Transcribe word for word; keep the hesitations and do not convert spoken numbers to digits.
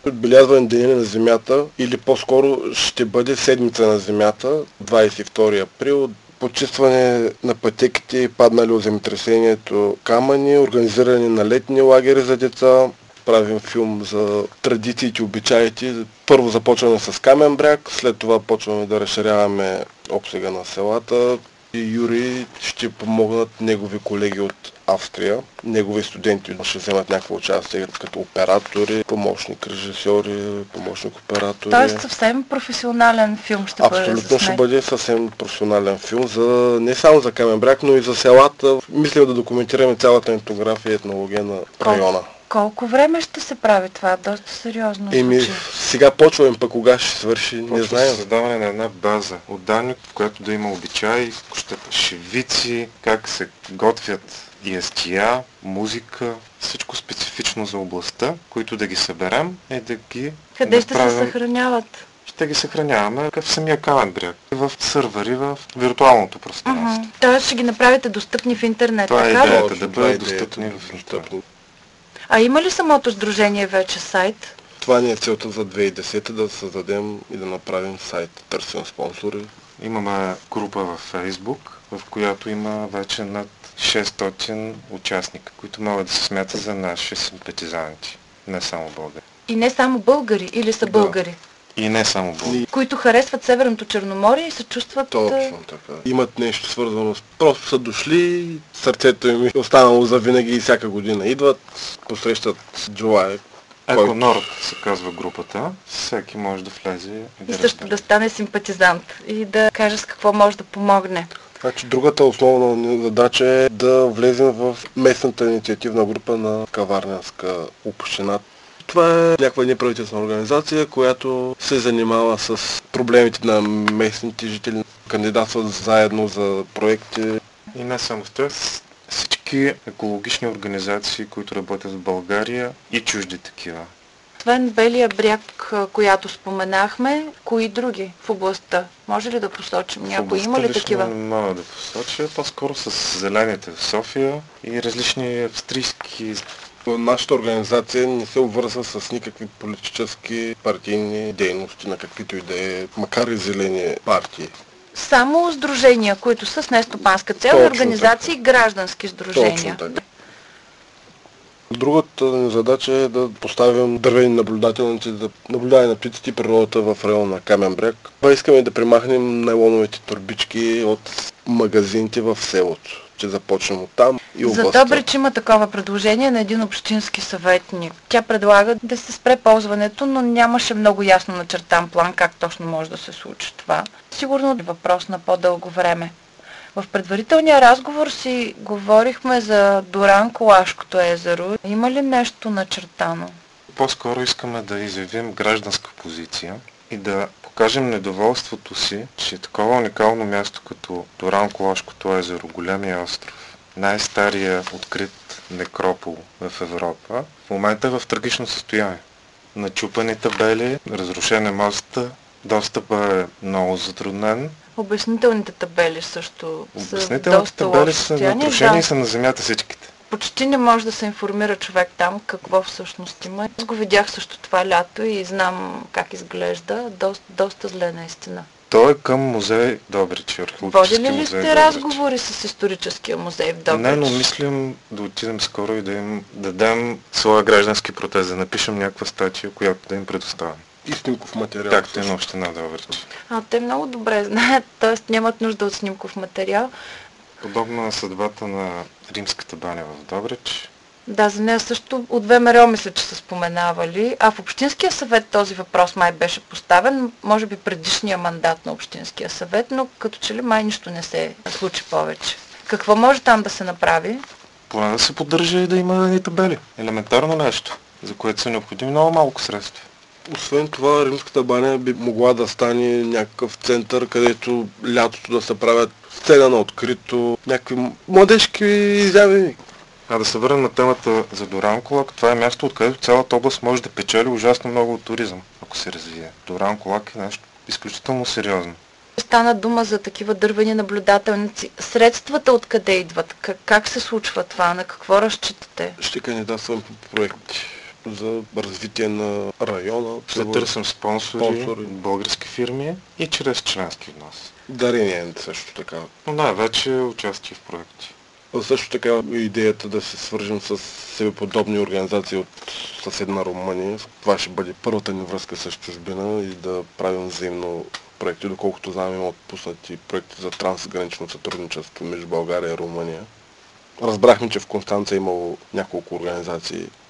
Отбелязване Деня на Земята или по-скоро ще бъде Седмица на Земята, двадесет и втори април. Почистване на пътеките, паднали от земетресението камъни, организиране на летни лагери за деца. Правим филм за традициите, обичаите. Първо започваме с Камен бряг, след това почваме да разширяваме обсега на селата. И Юрий ще помогнат негови колеги от Австрия. Негови студенти ще вземат някакво участие като оператори, помощник режисьори, помощник оператори. Тоест съвсем професионален филм ще бъде. Абсолютно ще бъде съвсем професионален филм, за, не само за Камен бряг, но и за селата. Мислим да документираме цялата етнография и етнология на района. Колко време ще се прави това? Доста сериозно. Еми, сега почваме, пък кога ще свърши, Почва не знаем. създаване на една база от данни, в която да има обичаи, шевици, как се готвят ястия, музика, всичко специфично за областта, които да ги съберем и да ги Къде направим... ще се съхраняват? Ще ги съхраняваме в самия Камен бряг, в сървъри, в виртуалното пространство. Uh-huh. Тоест ще ги направите достъпни в интернет, Това е така ли? идеята, да Това е бъдат идеята, достъпни в интернет. А има ли самото сдружение вече сайт? Това ни е целта за две хиляди и десета, да създадем и да направим сайт. Търсим спонсори. Имаме група във Фейсбук, в която има вече над шестстотин участника, които могат да се смятат за наши симпатизанти, не само българи. И не само българи, или са Да. българи? И не само българи. Които харесват Северното Черноморие и се чувстват... Точно така. Имат нещо свързано с... Просто са дошли, сърцето им е останало за винаги и всяка година. Идват, посрещат Джулай. Еко Норд се казва групата. Всеки може да влезе и да И също да стане симпатизант и да каже с какво може да помогне. Значи другата основна ни задача е да влезем в местната инициативна група на Каварненска община. Това е някаква неправителствена организация, която се занимава с проблемите на местните жители, кандидатстват заедно за проекти. И не само в това, всички екологични организации, които работят в България и чужди такива. Освен Белия бряг, която споменахме, кои други в областта? Може ли да посочим някой? Има ли такива? Не мога да посоча, по-скоро с зелените в София и различни австрийски. Нашата организация не се обвързва с никакви политически партийни дейности, на каквито и да е, макар и зелени партии. Само сдружения, които са с нестопанска цел, Точно организации, така. граждански сдружения. Точно така. Другата ни задача е да поставим дървени наблюдателници, да наблюдаваме на птиците и природата в района на Камен бряг. Искаме да премахнем нейлоновите турбички от магазините в селото. Ще започнем от там и областта. За Добрич има такова предложение на един общински съветник. Тя предлага да се спре ползването, но нямаше много ясно начертан план как точно може да се случи това. Сигурно е въпрос на по-дълго време. В предварителния разговор си говорихме за Дуранкулашкото езеро. Има ли нещо начертано? По-скоро искаме да изявим гражданска позиция и да покажем недоволството си, че такова уникално място като Дуранкулашкото езеро, големия остров, най-стария открит некропол в Европа, в момента е в трагично състояние. Начупани табели, разрушен е моста, достъпът е много затруднен. Обяснителните табели също са Обяснителните доста табели лошо са състояние. натрушени Да. и са на земята всичките. Почти не може да се информира човек там какво всъщност има. Аз го видях също това лято и знам как изглежда. Доста, доста зле наистина. Той е към музей Добрич, археологически Водили ли музей сте Добрич. разговори с историческия музей в Добрич? Не, но мислим да отидем скоро и да им дадем своя граждански протест, да напишем някаква статия, която да им предоставим. И снимков материал. Както и на община Добрич. А, те много добре знаят, т.е. нямат нужда от снимков материал. Подобно на съдбата на римската баня в Добрич. Да, за нея също от ВМРО мисля, че са споменавали. А в Общинския съвет този въпрос май беше поставен, може би предишния мандат на Общинския съвет, но като че ли май нищо не се случи повече. Какво може там да се направи? Поне да се поддържа и да има и табели. Елементарно нещо, за което са необходими много малко средства. Освен това, римската баня би могла да стане някакъв център, където лятото да се правят сцена на открито, някакви младежки изяви. А да се върнем на темата за Дуранкулак, това е място, откъдето цялата област може да печели ужасно много от туризъм, ако се развие. Дуранкулак е нещо изключително сериозно. Стана дума за такива дървени наблюдателници. Средствата откъде идват? Как, как се случва това? На какво разчитате? Ще кандидатствам по проекти. за развитие на района. Ще търсим спонсори, спонсори, български фирми и чрез членски внос. дарение също така. Но най-вече участие в проекти. Също така идеята да се свържем с себеподобни организации от съседна Румъния. Това ще бъде първата ни връзка с чужбина и да правим взаимно проекти, доколкото знам има отпуснати проекти за трансгранично сътрудничество между България и Румъния. Разбрахме, че в Констанца е имало няколко организации,